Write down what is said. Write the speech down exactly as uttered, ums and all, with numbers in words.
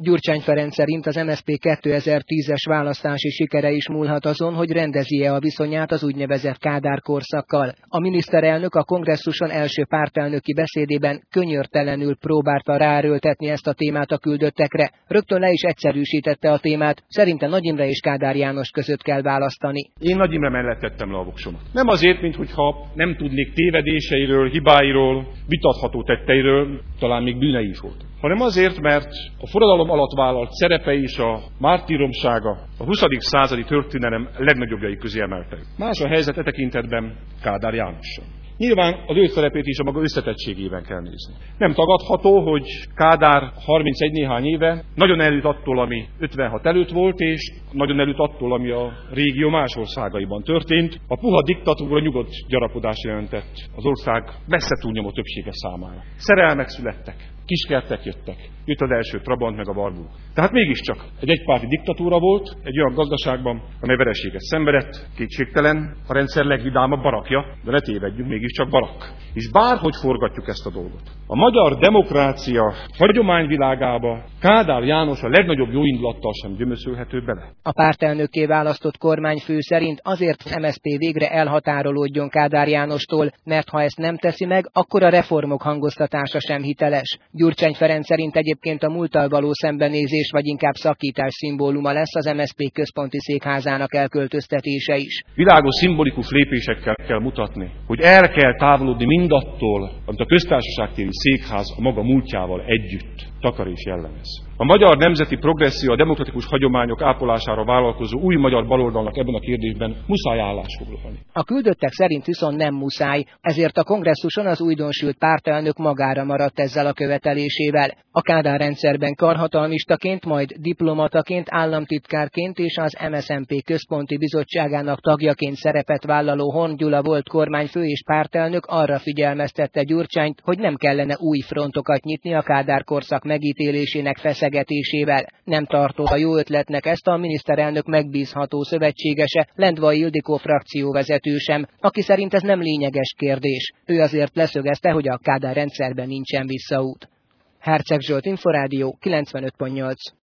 Gyurcsány Ferenc szerint az em es zé pé kétezer-tízes választási sikere is múlhat azon, hogy rendezi-e a viszonyát az úgynevezett Kádár korszakkal. A miniszterelnök a kongresszuson első pártelnöki beszédében könyörtelenül próbálta ráerőltetni ezt a témát a küldöttekre. Rögtön le is egyszerűsítette a témát, szerinte Nagy Imre és Kádár János között kell választani. Én Nagy Imre mellett tettem le a voksomat. Nem azért, minthogyha nem tudnék tévedéseiről, hibáiról, vitatható tetteiről, talán még bűnei is volt, hanem azért, mert a forradalom alatt vállalt szerepe és a mártíromsága a huszadik századi történelem legnagyobbjai közé emelte. Más a helyzet e tekintetben Kádár Jánossal. Nyilván az ő szerepét is a maga összetettségében kell nézni. Nem tagadható, hogy Kádár harmincegy néhány éve nagyon előtt attól, ami ötvenhat előtt volt, és nagyon előtt attól, ami a régió más országaiban történt. A puha diktatúra nyugodt gyarapodás jelentett az ország messze túlnyomó többsége számára. Szerelmek születtek, kiskertek jöttek, jött az első Trabant meg a Barbul. Tehát mégiscsak egy egypárti diktatúra volt, egy olyan gazdaságban, amely vereséget szenvedett, kétségtelen, a rendszer legvidámabb barakja, de ne tévedjünk, mégiscsak barak. És bárhogy forgatjuk ezt a dolgot. A magyar demokrácia hagyományvilágába Kádár János a legnagyobb jóindulattal sem gyömöszölhető bele. A pártelnökké választott kormányfő szerint azért az em es zé pé végre elhatárolódjon Kádár Jánostól, mert ha ezt nem teszi meg, akkor a reformok hangoztatása sem hiteles. Gyurcsány Ferenc szerint egyébként a múlttal való szembenézés vagy inkább szakítás szimbóluma lesz az em es zé pé központi székházának elköltöztetése is. Világos szimbolikus lépésekkel kell mutatni, hogy el kell távolodni mindattól, amit a köztársaságtéri székház a maga múltjával együtt takar és jellemez. A magyar nemzeti progresszió, a demokratikus hagyományok ápolására vállalkozó új magyar baloldalnak ebben a kérdésben muszáj állásfoglalni. A küldöttek szerint viszont nem muszáj, ezért a kongresszuson az újdonsült pártelnök magára maradt ezzel a követelésével. A Kádár rendszerben karhatalmistaként, majd diplomataként, államtitkárként és az em es zé em pé központi bizottságának tagjaként szerepet vállaló Horn Gyula volt kormányfő és pártelnök arra figyelmeztette Gyurcsányt, hogy nem kellene új frontokat nyitni a Kádár korszak megítélésének feszegetésével. Nem tartotta jó ötletnek ezt a miniszterelnök megbízható szövetségese, Lendvai Ildikó frakcióvezető sem, aki szerint ez nem lényeges kérdés. Ő azért leszögezte, hogy a Kádár rendszerben nincsen visszaút. Herceg Zsolt, Inforádió, kilencvenöt pont nyolc.